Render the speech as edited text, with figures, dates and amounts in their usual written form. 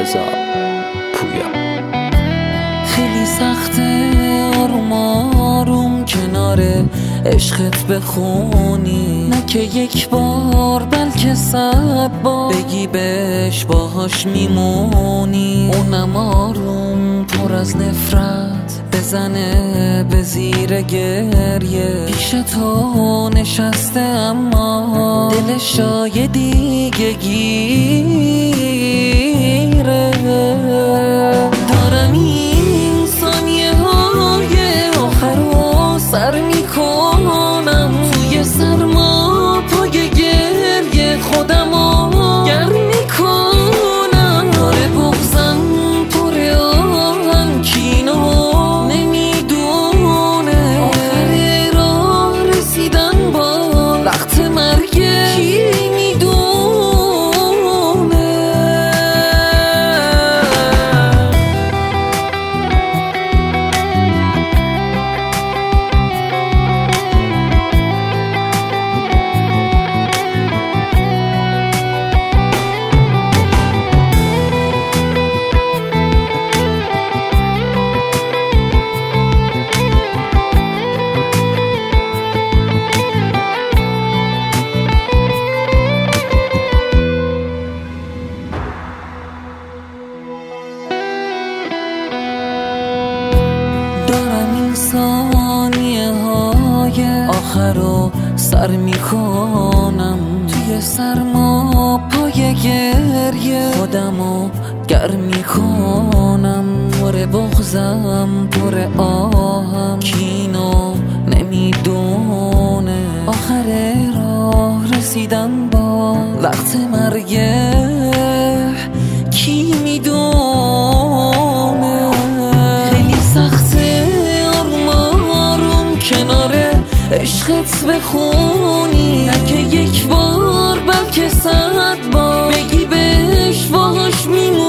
رضا پویا. خیلی سخته آروم آروم کنار عشقت بخونی، نه که یک بار بلکه 100 بار بگی بهش باهاش میمونی. اونم آروم پر از نفرت بزنه به زیر گریه، پیش تو نشسته اما دلش جای دیگه گیره. دارم این ثانیه های آخر رو سر میکنم، توی سرما پای گریه خودم رو گرم میکنم. داره بغزم پر آهن کینو نمیدونه، آخر راه رسیدن با وقت مرگه کی دارم این ثانیه های آخر رو سر میکنم، توی سرما پای گریه خودمو گرم میکنم. پر بغزم پر آهم کینو نمیدونه، آخر راه رسیدن با وقت مرگه کی میدونه. عشقت بخونی، نه که یک بار بلکه 100 بار بگی بهش باهاش میمونی.